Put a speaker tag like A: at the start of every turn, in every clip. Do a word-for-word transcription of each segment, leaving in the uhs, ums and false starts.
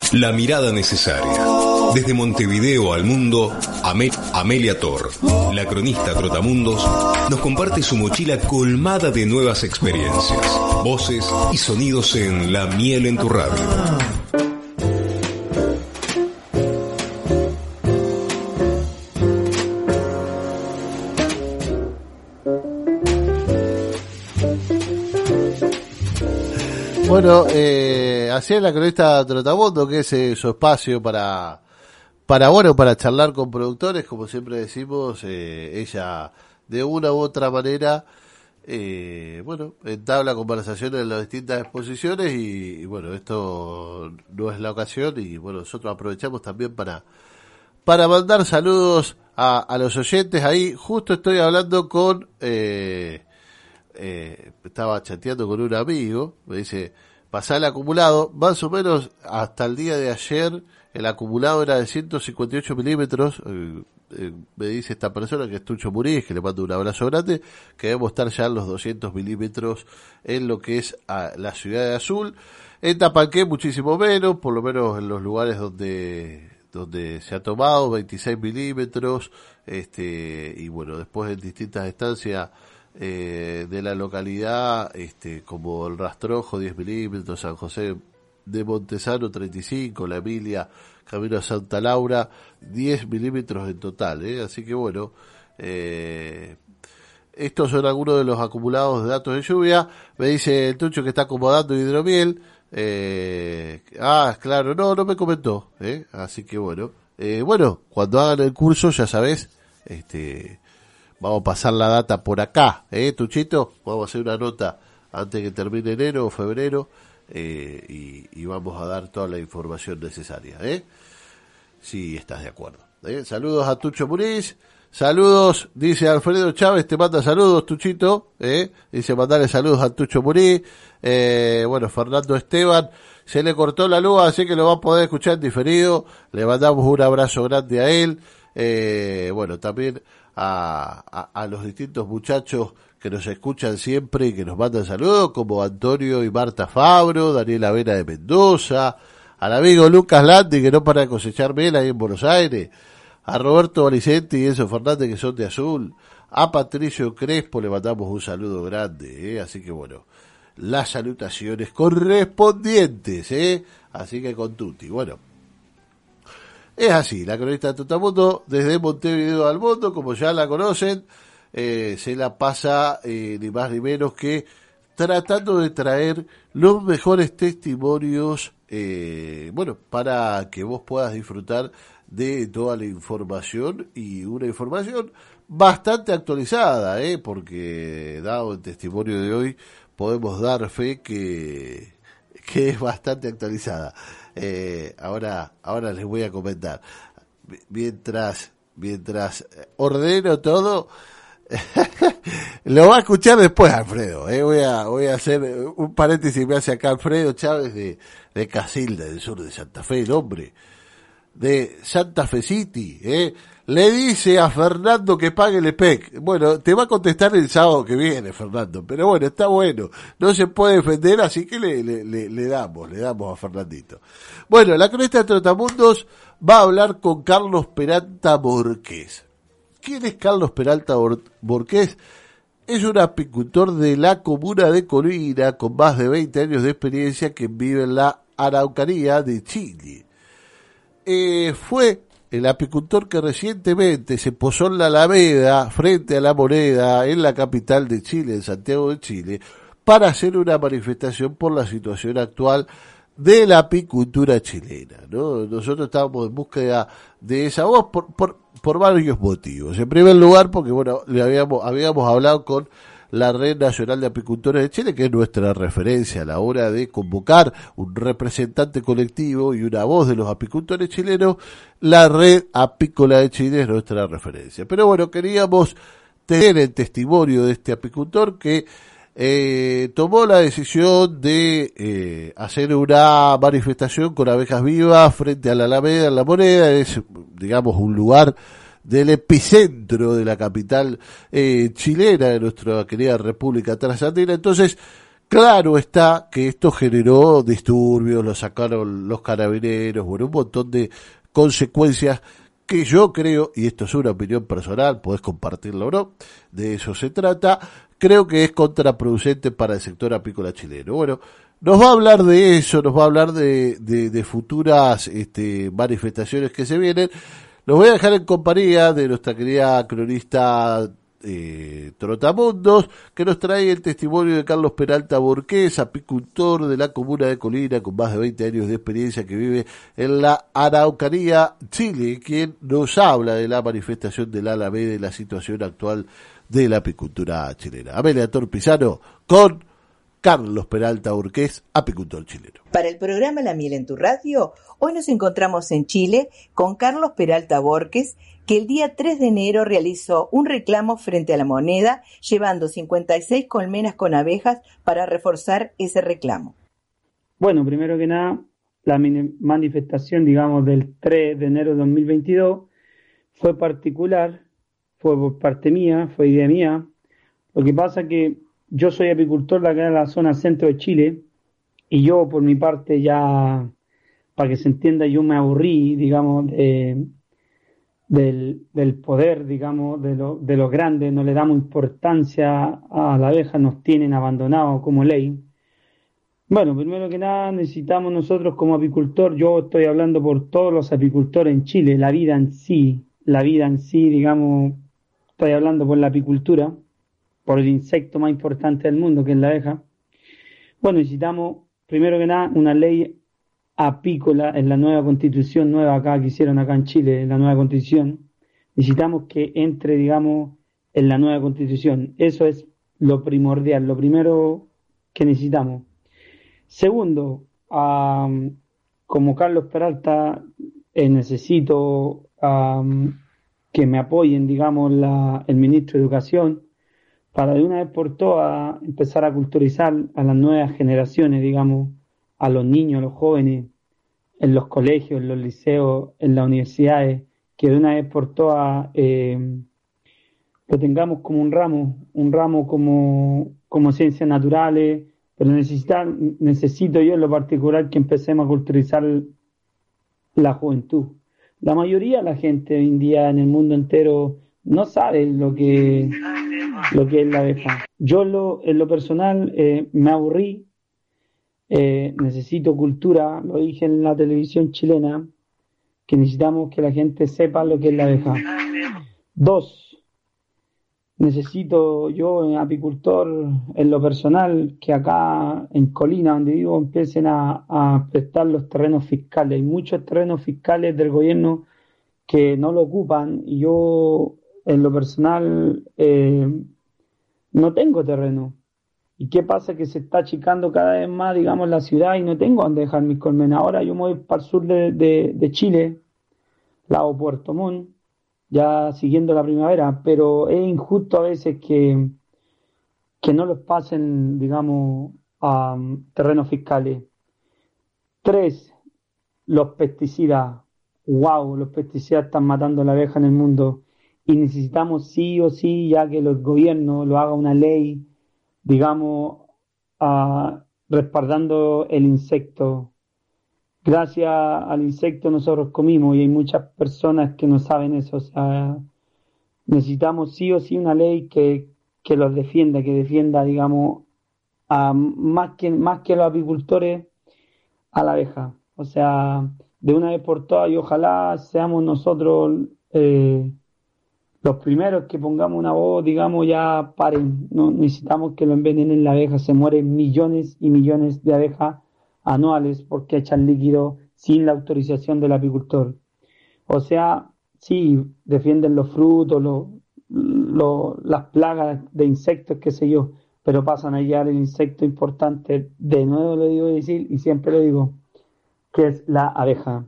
A: La mirada necesaria. Desde Montevideo al mundo, Amel- Amelia Tor, la cronista Trotamundos, nos comparte su mochila colmada de nuevas experiencias, voces y sonidos en La Miel en tu Radio.
B: Bueno, eh, así es la cronista Trotamundo, que es eh, su espacio para, para, bueno, para charlar con productores, como siempre decimos, eh, ella de una u otra manera, eh, bueno, entabla conversaciones en las distintas exposiciones y, y bueno, esto no es la ocasión y bueno, nosotros aprovechamos también para, para mandar saludos a, a los oyentes. Ahí justo estoy hablando con, eh, Eh, estaba chateando con un amigo, me dice, pasá el acumulado, más o menos hasta el día de ayer el acumulado era de ciento cincuenta y ocho milímetros, eh, eh, me dice esta persona que es Tucho Muriz, que le mando un abrazo grande, que debemos estar ya en los doscientos milímetros en lo que es a, la ciudad de Azul. En Tapalqué muchísimo menos, por lo menos en los lugares donde donde se ha tomado veintiséis milímetros, este y bueno, después en distintas estancias Eh, de la localidad, este, como el Rastrojo diez milímetros, San José de Montesano treinta y cinco, La Emilia, Camino a Santa Laura, diez milímetros en total, ¿eh? Así que bueno, eh, estos son algunos de los acumulados de datos de lluvia. Me dice el Tucho que está acomodando hidromiel, eh, ah, claro, no, no me comentó, ¿eh? Así que bueno, eh, bueno, cuando hagan el curso, ya sabés, este, vamos a pasar la data por acá, ¿eh, Tuchito? Vamos a hacer una nota antes que termine enero o febrero, eh, y, y vamos a dar toda la información necesaria, ¿eh? Si estás de acuerdo, ¿eh? Saludos a Tucho Muniz, saludos, dice Alfredo Chávez, te manda saludos, Tuchito, ¿eh? Dice mandarle saludos a Tucho Muniz, eh, bueno, Fernando Esteban, se le cortó la luz, así que lo va a poder escuchar en diferido, le mandamos un abrazo grande a él, eh, bueno, también A, a, a los distintos muchachos que nos escuchan siempre y que nos mandan saludos, como Antonio y Marta Fabro, Daniel Avena de Mendoza, al amigo Lucas Landi, que no para de cosechar miel ahí en Buenos Aires, a Roberto Valicenti y Enzo Fernández, que son de Azul, a Patricio Crespo le mandamos un saludo grande, ¿eh? Así que bueno, las salutaciones correspondientes, ¿eh? Así que con tutti, bueno. Es así, la cronista de Trotamundo, desde Montevideo al mundo, como ya la conocen, eh, se la pasa eh, ni más ni menos que tratando de traer los mejores testimonios, eh, bueno, para que vos puedas disfrutar de toda la información y una información bastante actualizada, eh, porque dado el testimonio de hoy podemos dar fe que, que es bastante actualizada. Eh, ahora, ahora les voy a comentar. Mientras, mientras ordeno todo, lo va a escuchar después Alfredo, eh. Voy a, voy a hacer un paréntesis, me hace acá Alfredo Chávez de, de Casilda, del sur de Santa Fe, el hombre, de Santa Fe City, eh. Le dice a Fernando que pague el E P E C. Bueno, te va a contestar el sábado que viene, Fernando. Pero bueno, está bueno. No se puede defender, así que le, le, le, le damos, le damos a Fernandito. Bueno, la cronista de Trotamundos va a hablar con Carlos Peralta Borqués. ¿Quién es Carlos Peralta Borqués? Es un apicultor de la comuna de Colina, con más de veinte años de experiencia, que vive en la Araucanía de Chile. Eh, fue el apicultor que recientemente se posó en la Alameda, frente a la Moneda, en la capital de Chile, en Santiago de Chile, para hacer una manifestación por la situación actual de la apicultura chilena, ¿no? Nosotros estábamos en búsqueda de esa voz por, por, por varios motivos. En primer lugar, porque bueno, le habíamos, habíamos hablado con la Red Nacional de Apicultores de Chile, que es nuestra referencia a la hora de convocar un representante colectivo y una voz de los apicultores chilenos. La Red Apícola de Chile es nuestra referencia. Pero bueno, queríamos tener el testimonio de este apicultor que eh, tomó la decisión de eh, hacer una manifestación con abejas vivas frente a la Alameda en la Moneda. Es, digamos, un lugar del epicentro de la capital eh, chilena, de nuestra querida República Trasandina. Entonces Claro está que esto generó disturbios, lo sacaron los carabineros, bueno, un montón de consecuencias que yo creo, y esto es una opinión personal, podés compartirlo o no, de eso se trata, creo que es contraproducente para el sector apícola chileno. Bueno, nos va a hablar de eso, nos va a hablar de, de, de futuras este, manifestaciones que se vienen. Los voy a dejar en compañía de nuestra querida cronista eh, Trotamundos, que nos trae el testimonio de Carlos Peralta Borqués, apicultor de la comuna de Colina, con más de veinte años de experiencia, que vive en la Araucanía, Chile, quien nos habla de la manifestación del Alameda y de la situación actual de la apicultura chilena. Amelia Tor Pizano con Carlos Peralta Borqués, apicultor chileno.
C: Para el programa La Miel en tu Radio, hoy nos encontramos en Chile con Carlos Peralta Borqués, que el día tres de enero realizó un reclamo frente a la moneda, llevando cincuenta y seis colmenas con abejas para reforzar ese reclamo.
D: Bueno, primero que nada, la manifestación, digamos, del tres de enero de dos mil veintidós fue particular, fue por parte mía, fue idea mía. Lo que pasa que yo soy apicultor de acá en la zona centro de Chile y yo, por mi parte, ya, para que se entienda, yo me aburrí, digamos, de, del, del poder, digamos, de lo, de los grandes, no le damos importancia a la abeja, nos tienen abandonados como ley. Bueno, primero que nada necesitamos nosotros como apicultor, yo estoy hablando por todos los apicultores en Chile, la vida en sí, la vida en sí, digamos, estoy hablando por la apicultura, por el insecto más importante del mundo, que es la abeja. Bueno, necesitamos, primero que nada, una ley apícola en la nueva constitución nueva acá que hicieron acá en Chile, en la nueva constitución. Necesitamos que entre, digamos, en la nueva constitución. Eso es lo primordial, lo primero que necesitamos. Segundo, um, como Carlos Peralta, eh, necesito um, que me apoyen, digamos, la, el ministro de Educación, para de una vez por todas empezar a culturizar a las nuevas generaciones, digamos, a los niños, a los jóvenes, en los colegios, en los liceos, en las universidades, que de una vez por todas eh, lo tengamos como un ramo, un ramo como, como ciencias naturales, pero necesitar, necesito yo en lo particular que empecemos a culturizar la juventud. La mayoría de la gente hoy en día en el mundo entero no sabe lo que, lo que es la abeja. Yo lo, en lo personal eh, me aburrí, eh, necesito cultura, lo dije en la televisión chilena, que necesitamos que la gente sepa lo que es la abeja. Dos, necesito yo, apicultor, en lo personal, que acá en Colina, donde vivo, empiecen a, a prestar los terrenos fiscales. Hay muchos terrenos fiscales del gobierno que no lo ocupan y yo, en lo personal, eh, no tengo terreno. ¿Y qué pasa? Que se está achicando cada vez más, digamos, la ciudad y no tengo donde dejar mis colmenas. Ahora yo me voy para el sur de, de, de Chile, lado Puerto Montt, ya siguiendo la primavera, pero es injusto a veces que, que no los pasen, digamos, a um, terrenos fiscales. Tres, los pesticidas. Wow, los pesticidas están matando a la abeja en el mundo y necesitamos sí o sí ya que los gobiernos lo haga una ley, digamos, uh, respaldando el insecto. Gracias al insecto nosotros comimos y hay muchas personas que no saben eso. O sea, necesitamos sí o sí una ley que, que los defienda, que defienda, digamos, a, más que, más que a los apicultores, a la abeja. O sea, de una vez por todas y ojalá seamos nosotros eh, los primeros que pongamos una voz, digamos, ya paren. No necesitamos que lo envenenen la abeja. Se mueren millones y millones de abejas anuales porque echan líquido sin la autorización del apicultor. O sea, sí, defienden los frutos, los, los, las plagas de insectos, qué sé yo, pero pasan a hallar el insecto importante, de nuevo lo digo decir y siempre lo digo, que es la abeja.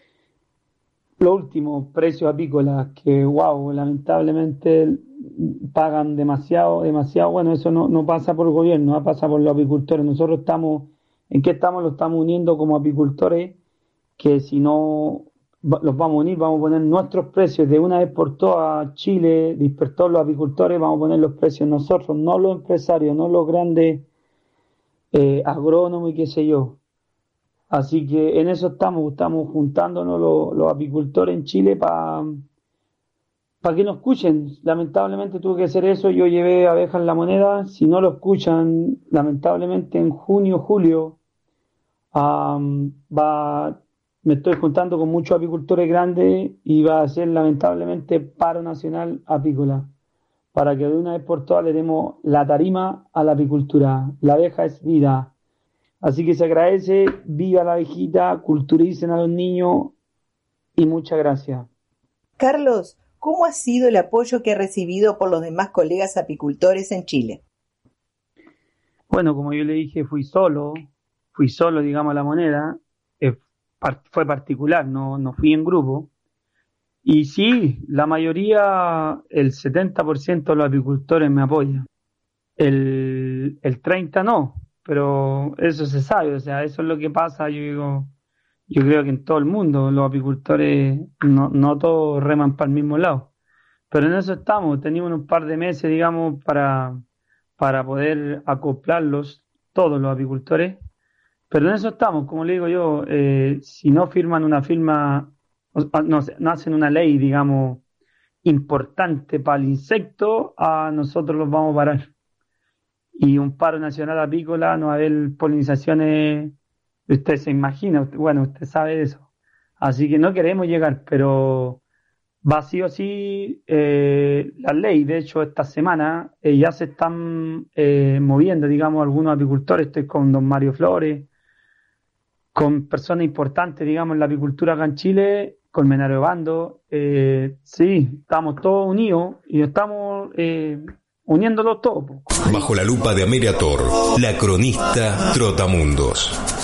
D: Lo último, precios apícolas, que wow, lamentablemente pagan demasiado, demasiado. Bueno, eso no, no pasa por el gobierno, pasa por los apicultores. Nosotros estamos, ¿en qué estamos? Lo estamos uniendo como apicultores, que si no los vamos a unir, vamos a poner nuestros precios de una vez por todas. Chile, dispersar los apicultores, vamos a poner los precios nosotros, no los empresarios, no los grandes eh, agrónomo y qué sé yo. Así que en eso estamos, estamos juntándonos los, los apicultores en Chile para para que nos escuchen. Lamentablemente tuve que hacer eso, yo llevé abejas en la moneda. Si no lo escuchan, lamentablemente en junio, julio, um, va, me estoy juntando con muchos apicultores grandes y va a ser lamentablemente paro nacional apícola, para que de una vez por todas le demos la tarima a la apicultura. La abeja es vida. Así que se agradece, viva la abejita, culturicen a los niños y muchas gracias.
C: Carlos, ¿cómo ha sido el apoyo que ha recibido por los demás colegas apicultores en Chile?
D: Bueno, como yo le dije, fui solo, fui solo, digamos, a la moneda, eh, par- fue particular, no, no fui en grupo. Y sí, la mayoría, el setenta por ciento de los apicultores me apoyan. El, el treinta por ciento no, pero eso se sabe, o sea, eso es lo que pasa, yo digo, yo creo que en todo el mundo los apicultores no, no todos reman para el mismo lado. Pero en eso estamos, tenemos un par de meses, digamos, para, para poder acoplarlos, todos los apicultores. Pero en eso estamos, como le digo yo, eh, si no firman una firma, o- no, sé, no hacen una ley, digamos, importante para el insecto, a nosotros los vamos a parar. Y un paro nacional apícola, no va a haber polinizaciones, usted se imagina, usted- bueno, usted sabe de eso. Así que no queremos llegar, pero va sí o sí eh, la ley. De hecho, esta semana eh, ya se están eh, moviendo, digamos, algunos apicultores. Estoy con don Mario Flores, con personas importantes, digamos, en la apicultura acá en Chile, con Menario Bando. Eh, sí, estamos todos unidos y estamos eh, uniéndolos todos, po.
A: Bajo la lupa de Amelia Tor, la cronista Trotamundos.